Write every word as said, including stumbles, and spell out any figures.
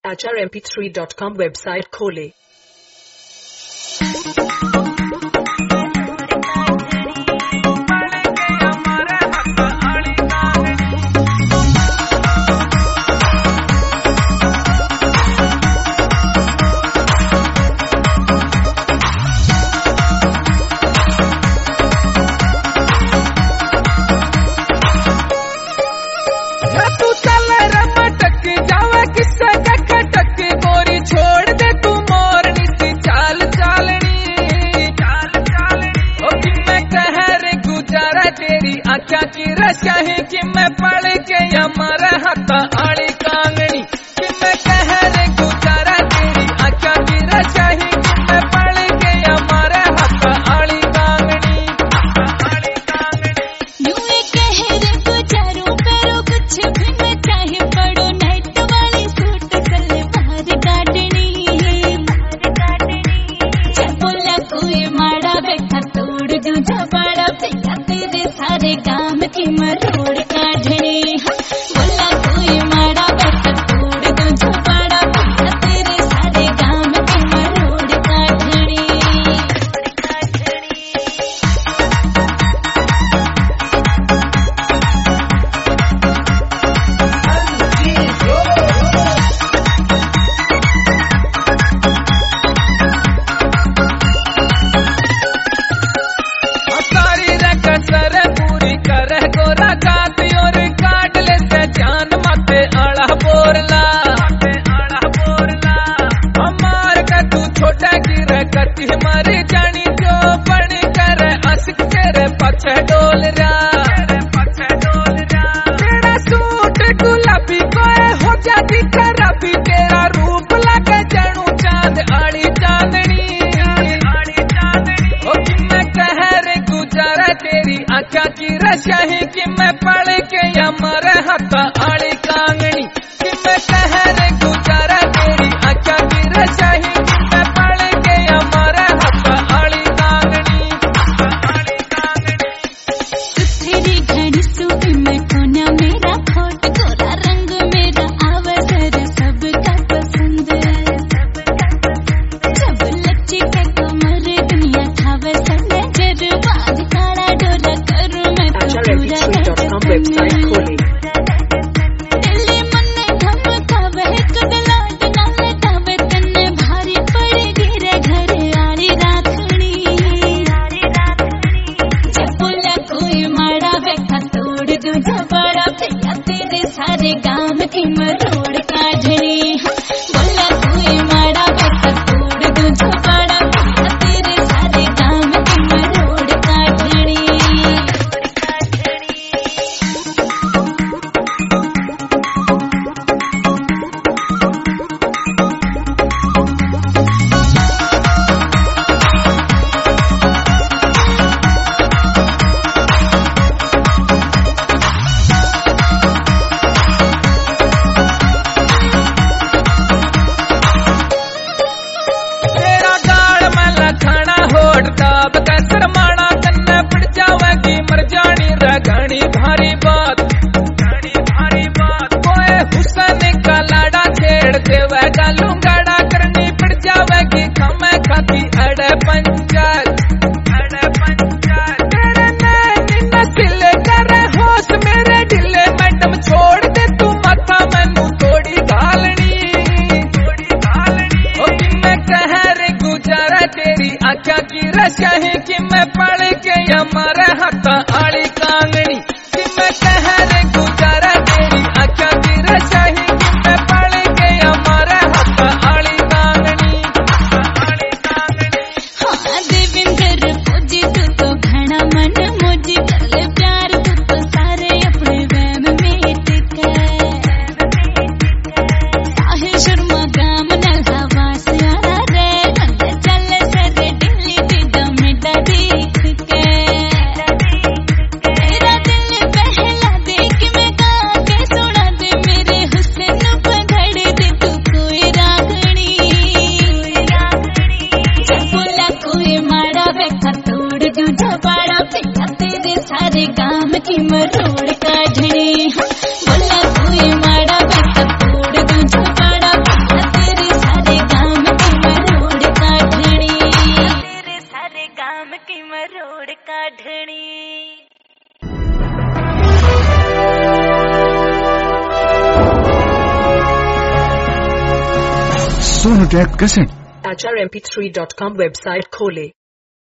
आचार M P three dot com website खोले। आख्या की रशा है कि मैं पढ़ के हमारा हाथ आड़ी कांगनी कि मैं कह रे गुजारा तेरी आख्या की रशा है कि मैं पढ़ के हमारा हाथ आड़ी कांगनी आड़ी कांगनी यूं ही कह रे गुजारूं करो कुछ भी मैं चाहे पढ़ो नेट वाली सूट सलवार काटनी जब बोला कोई माड़ा बैठा तोड़ दूं झपाड़ा भैया तेरे सारे काम की मरोड़ काढ़नी बोला कोई माड़ा बैठा तोड़ दूं झपाड़ा भैया तेरे सारे काम की मरोड़ काढ़नी सारी रकसर पूरी कर गोरा गाती और काट लेते जान माते आड़ा बोरला आड़ा बोरला हमार का तू छोटा गिर कति मर जानी जो बड़ी कर असिक तेरे पछे डोल रहा पछे डोल रहा तेरा सूट गुलाबी कोई हो जाती खराबी तेरा रूप लगे जनू चांद आड़ी चांदनी आड़ी चांदनी ओ कि मैं कह रे गुजारा तेरी आख्या की रशा है कि मैं पढ़ के हमारे हाथ आड़ी कांगनी कि मैं कह रे गुजारा तेरी आख्या की रशा है कि मैं पढ़ के हमारे हाथ आड़ी कांगनी आड़ी कांगनी तेरी घड़ी सूख में कोना मेरा खोट गोरा रंग मेरा अवसर सबका पसंद जब लच्ची के कमर दुनिया खावे सने जरबाज काड़ा डोरा करूं मैं तो Achar M P three dot com website खोले। दिल्ली मन्ने धमकावे कगलाट नाले तावे तन्ने भारी पड़ेगी रे घर आड़ी राखनी जब बोला कोई माड़ा बैठा तोड़ दूं झपाड़ा भैया तेरे सारे गांव की मरोड़ काढ़नी बोला कोई माड़ा बैठा तोड़ दूं झपाड़ा भैया तेरे सारे गांव की मरोड़ काढ़नी तेरा गाल में लखाना होड़ दाब कैसर माना कन्ने पड़ जावेगी मर जानी रगणी भारी बात घणी भारी बात कोई हुसन का लाड़ा छेड़ देवेगा लुंगाड़ा करनी पड़ जावेगी खमे खाती अड़े पंचायत अड़े पंचायत तेरे नैनी नसिल करे होश मेरे ढिले मैडम छोड़ दे तू माथा मैनू थोड़ी घालनी थोड़ी घालनी ओ कि मैं कह रे गुजारा तेरी आख्या की रशा है कि मैं पढ़ के हमारे हाथ आड़ी कांगनी कि मैं कह रे गुजारा तेरी आख्या की रशा है कि मैं पढ़ के हमारे हाथ आड़ी कांगनी आड़ी कांगनी हाँ देवेंद्र फौजी तू तो घना मन मोजी कर ले प्यार तू तो सारे अपने वहम में टिका साहिल शर्मा गाम नल्हा वासियाना रे नंद चल सरे दिल्ली दी दम डा देख के मरोड़ काढणी Sonotech cassette. H R M P three dot com website खोले।